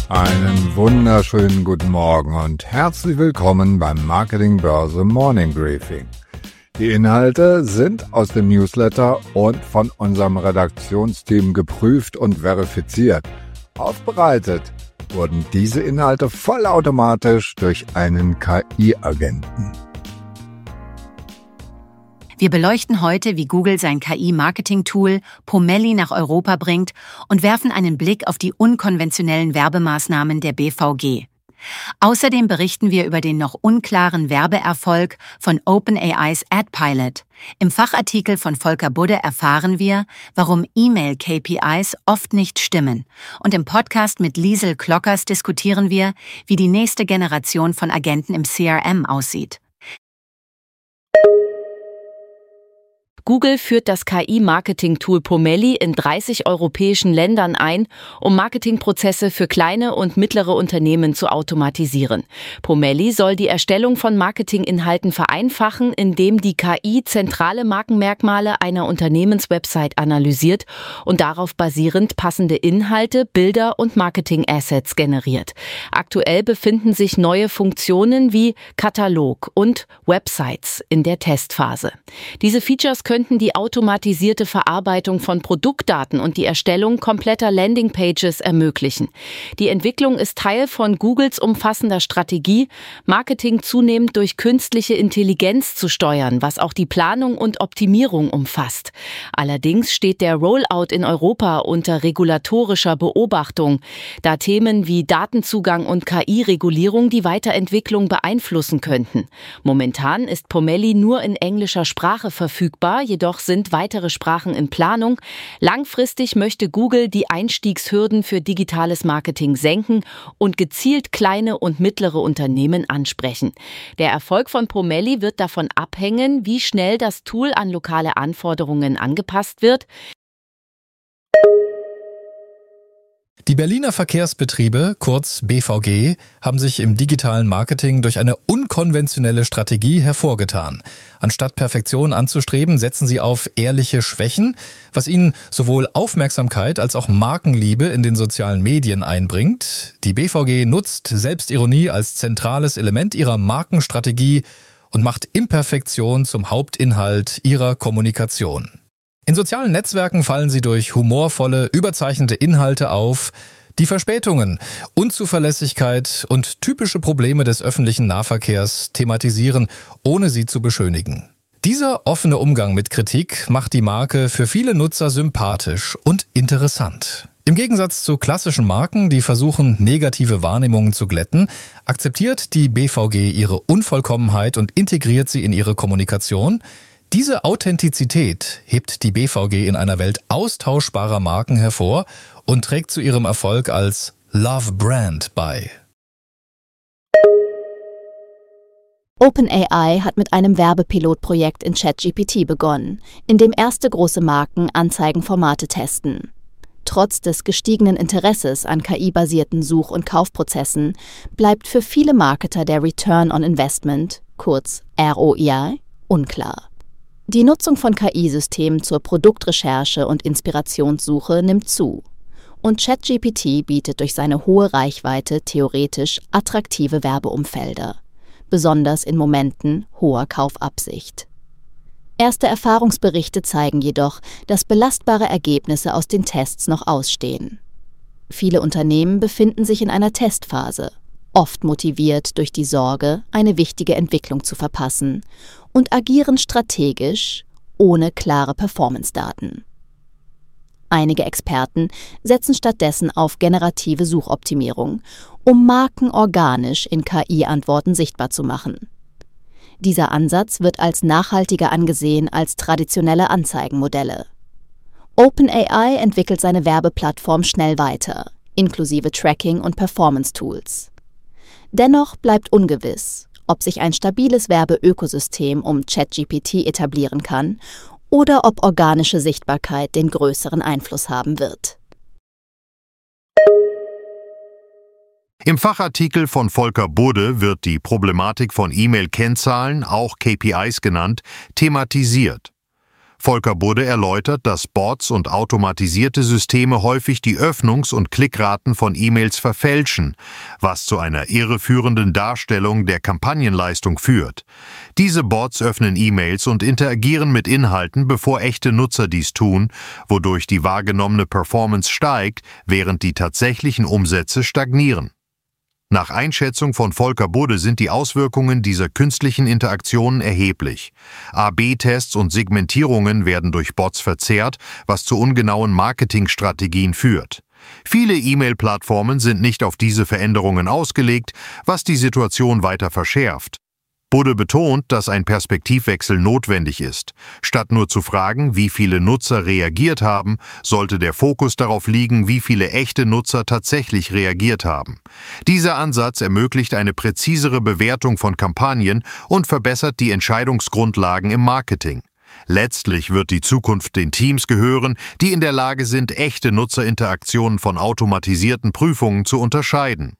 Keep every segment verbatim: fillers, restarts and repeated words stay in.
Einen wunderschönen guten Morgen und herzlich willkommen beim Marketingbörse Morning Briefing. Die Inhalte sind aus dem Newsletter und von unserem Redaktionsteam geprüft und verifiziert. Aufbereitet wurden diese Inhalte vollautomatisch durch einen K I-Agenten. Wir beleuchten heute, wie Google sein K I-Marketing-Tool Pomeli nach Europa bringt und werfen einen Blick auf die unkonventionellen Werbemaßnahmen der B V G. Außerdem berichten wir über den noch unklaren Werbeerfolg von OpenAIs AdPilot. Im Fachartikel von Volker Budde erfahren wir, warum E-Mail-K P Is oft nicht stimmen. Und im Podcast mit Liesel Klockers diskutieren wir, wie die nächste Generation von Agenten im C R M aussieht. Google führt das K I-Marketing-Tool Pomeli in dreißig europäischen Ländern ein, um Marketingprozesse für kleine und mittlere Unternehmen zu automatisieren. Pomeli soll die Erstellung von Marketinginhalten vereinfachen, indem die K I zentrale Markenmerkmale einer Unternehmenswebsite analysiert und darauf basierend passende Inhalte, Bilder und Marketing-Assets generiert. Aktuell befinden sich neue Funktionen wie Katalog und Websites in der Testphase. Diese Features können könnten die automatisierte Verarbeitung von Produktdaten und die Erstellung kompletter Landingpages ermöglichen. Die Entwicklung ist Teil von Googles umfassender Strategie, Marketing zunehmend durch künstliche Intelligenz zu steuern, was auch die Planung und Optimierung umfasst. Allerdings steht der Rollout in Europa unter regulatorischer Beobachtung, da Themen wie Datenzugang und K I-Regulierung die Weiterentwicklung beeinflussen könnten. Momentan ist Pomeli nur in englischer Sprache verfügbar, jedoch sind weitere Sprachen in Planung. Langfristig möchte Google die Einstiegshürden für digitales Marketing senken und gezielt kleine und mittlere Unternehmen ansprechen. Der Erfolg von Pomeli wird davon abhängen, wie schnell das Tool an lokale Anforderungen angepasst wird. Die Berliner Verkehrsbetriebe, kurz B V G, haben sich im digitalen Marketing durch eine unkonventionelle Strategie hervorgetan. Anstatt Perfektion anzustreben, setzen sie auf ehrliche Schwächen, was ihnen sowohl Aufmerksamkeit als auch Markenliebe in den sozialen Medien einbringt. Die B V G nutzt Selbstironie als zentrales Element ihrer Markenstrategie und macht Imperfektion zum Hauptinhalt ihrer Kommunikation. In sozialen Netzwerken fallen sie durch humorvolle, überzeichnete Inhalte auf, die Verspätungen, Unzuverlässigkeit und typische Probleme des öffentlichen Nahverkehrs thematisieren, ohne sie zu beschönigen. Dieser offene Umgang mit Kritik macht die Marke für viele Nutzer sympathisch und interessant. Im Gegensatz zu klassischen Marken, die versuchen, negative Wahrnehmungen zu glätten, akzeptiert die B V G ihre Unvollkommenheit und integriert sie in ihre Kommunikation. Diese Authentizität hebt die B V G in einer Welt austauschbarer Marken hervor und trägt zu ihrem Erfolg als Love Brand bei. OpenAI hat mit einem Werbepilotprojekt in ChatGPT begonnen, in dem erste große Marken Anzeigenformate testen. Trotz des gestiegenen Interesses an K I-basierten Such- und Kaufprozessen bleibt für viele Marketer der Return on Investment, kurz R O I, unklar. Die Nutzung von K I-Systemen zur Produktrecherche und Inspirationssuche nimmt zu. Und ChatGPT bietet durch seine hohe Reichweite theoretisch attraktive Werbeumfelder, besonders in Momenten hoher Kaufabsicht. Erste Erfahrungsberichte zeigen jedoch, dass belastbare Ergebnisse aus den Tests noch ausstehen. Viele Unternehmen befinden sich in einer Testphase, oft motiviert durch die Sorge, eine wichtige Entwicklung zu verpassen, und agieren strategisch, ohne klare Performance-Daten. Einige Experten setzen stattdessen auf generative Suchoptimierung, um Marken organisch in K I-Antworten sichtbar zu machen. Dieser Ansatz wird als nachhaltiger angesehen als traditionelle Anzeigenmodelle. OpenAI entwickelt seine Werbeplattform schnell weiter, inklusive Tracking- und Performance-Tools. Dennoch bleibt ungewiss, ob sich ein stabiles Werbeökosystem um ChatGPT etablieren kann oder ob organische Sichtbarkeit den größeren Einfluss haben wird. Im Fachartikel von Volker Budde wird die Problematik von E-Mail-Kennzahlen, auch K P Is genannt, thematisiert. Volker Budde erläutert, dass Bots und automatisierte Systeme häufig die Öffnungs- und Klickraten von E-Mails verfälschen, was zu einer irreführenden Darstellung der Kampagnenleistung führt. Diese Bots öffnen E-Mails und interagieren mit Inhalten, bevor echte Nutzer dies tun, wodurch die wahrgenommene Performance steigt, während die tatsächlichen Umsätze stagnieren. Nach Einschätzung von Volker Budde sind die Auswirkungen dieser künstlichen Interaktionen erheblich. A B Tests und Segmentierungen werden durch Bots verzerrt, was zu ungenauen Marketingstrategien führt. Viele E-Mail-Plattformen sind nicht auf diese Veränderungen ausgelegt, was die Situation weiter verschärft. Budde betont, dass ein Perspektivwechsel notwendig ist. Statt nur zu fragen, wie viele Nutzer reagiert haben, sollte der Fokus darauf liegen, wie viele echte Nutzer tatsächlich reagiert haben. Dieser Ansatz ermöglicht eine präzisere Bewertung von Kampagnen und verbessert die Entscheidungsgrundlagen im Marketing. Letztlich wird die Zukunft den Teams gehören, die in der Lage sind, echte Nutzerinteraktionen von automatisierten Prüfungen zu unterscheiden.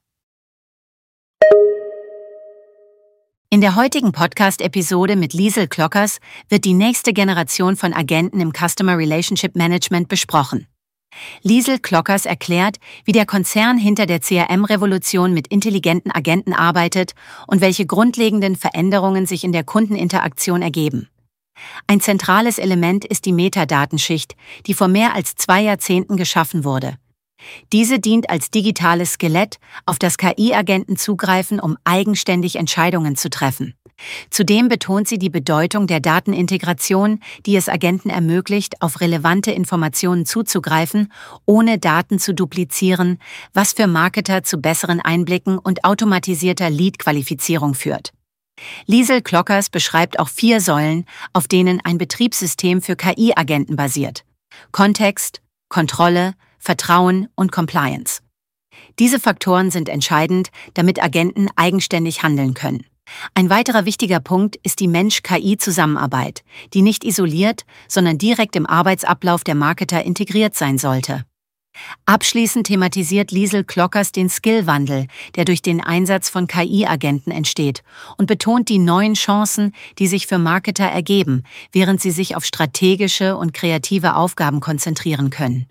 In der heutigen Podcast-Episode mit Liesl Klockers wird die nächste Generation von Agenten im Customer Relationship Management besprochen. Liesl Klockers erklärt, wie der Konzern hinter der C R M-Revolution mit intelligenten Agenten arbeitet und welche grundlegenden Veränderungen sich in der Kundeninteraktion ergeben. Ein zentrales Element ist die Metadatenschicht, die vor mehr als zwei Jahrzehnten geschaffen wurde. Diese dient als digitales Skelett, auf das K I-Agenten zugreifen, um eigenständig Entscheidungen zu treffen. Zudem betont sie die Bedeutung der Datenintegration, die es Agenten ermöglicht, auf relevante Informationen zuzugreifen, ohne Daten zu duplizieren, was für Marketer zu besseren Einblicken und automatisierter Lead-Qualifizierung führt. Liesl Klockers beschreibt auch vier Säulen, auf denen ein Betriebssystem für K I-Agenten basiert: Kontext, Kontrolle, Vertrauen und Compliance. Diese Faktoren sind entscheidend, damit Agenten eigenständig handeln können. Ein weiterer wichtiger Punkt ist die Mensch-K I-Zusammenarbeit, die nicht isoliert, sondern direkt im Arbeitsablauf der Marketer integriert sein sollte. Abschließend thematisiert Liesl Klockers den Skillwandel, der durch den Einsatz von K I-Agenten entsteht, und betont die neuen Chancen, die sich für Marketer ergeben, während sie sich auf strategische und kreative Aufgaben konzentrieren können.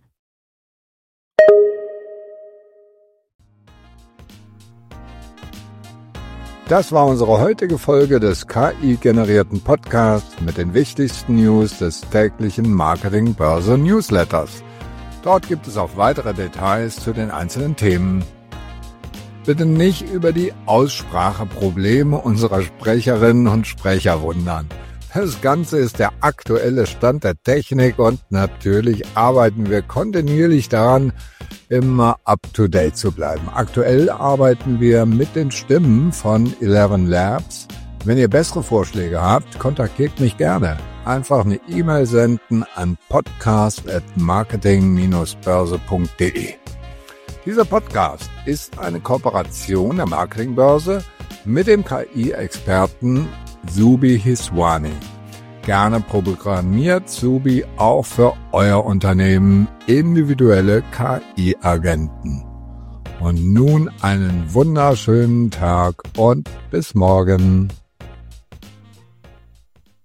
Das war unsere heutige Folge des K I-generierten Podcasts mit den wichtigsten News des täglichen Marketing-Börse-Newsletters. Dort gibt es auch weitere Details zu den einzelnen Themen. Bitte nicht über die Ausspracheprobleme unserer Sprecherinnen und Sprecher wundern. Das Ganze ist der aktuelle Stand der Technik und natürlich arbeiten wir kontinuierlich daran, immer up-to-date zu bleiben. Aktuell arbeiten wir mit den Stimmen von Eleven Labs. Wenn ihr bessere Vorschläge habt, kontaktiert mich gerne. Einfach eine E-Mail senden an podcast at marketing Bindestrich börse punkt de. Dieser Podcast ist eine Kooperation der Marketingbörse mit dem K I-Experten Zubi Hiswani. Gerne programmiert Zubi auch für euer Unternehmen individuelle K I-Agenten. Und nun einen wunderschönen Tag und bis morgen.